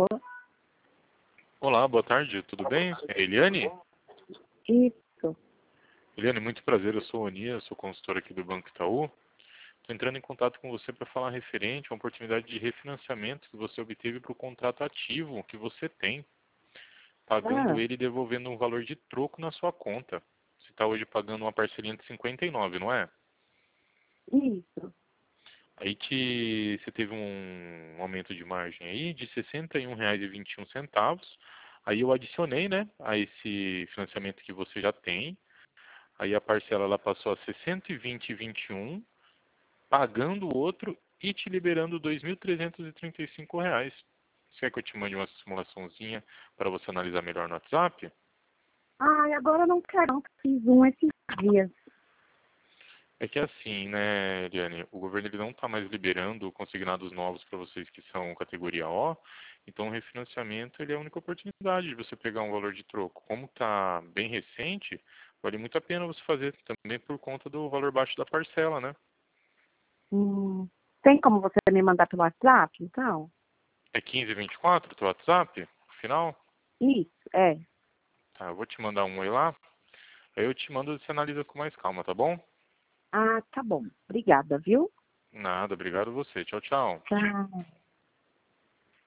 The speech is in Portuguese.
Alô? Olá, boa tarde, tudo bem? É Eliane? Isso. Eliane, muito prazer, eu sou o Oni, eu sou consultor aqui do Banco Itaú. Estou entrando em contato com você para falar referente a uma oportunidade de refinanciamento que você obteve para o contrato ativo que você tem, pagando Ah, ele e devolvendo um valor de troco na sua conta. Você está hoje pagando uma parcelinha de 59, não é? isso. Aí que você teve um aumento de margem aí de R$ 61,21. Aí eu adicionei, né, a esse financiamento que você já tem. Aí a parcela ela passou a ser 120,21, pagando o outro e te liberando R$ 2.335. Você quer que eu te mande uma simulaçãozinha para você analisar melhor no WhatsApp? Ai, agora eu não quero, não. Fiz um esses dias. É que assim, né, Eliane, o governo ele não está mais liberando consignados novos para vocês que são categoria O, então o refinanciamento ele é a única oportunidade de você pegar um valor de troco. Como está bem recente, vale muito a pena você fazer também por conta do valor baixo da parcela, né? Hum, Tem como você me mandar pelo WhatsApp, então? É 1524 o teu WhatsApp? Final? Isso, é. Tá, eu vou te mandar um oi lá, aí eu te mando e você analisa com mais calma, tá bom? Ah, tá bom. Obrigada, viu? Nada, obrigado a você. Tchau, tchau. Tchau.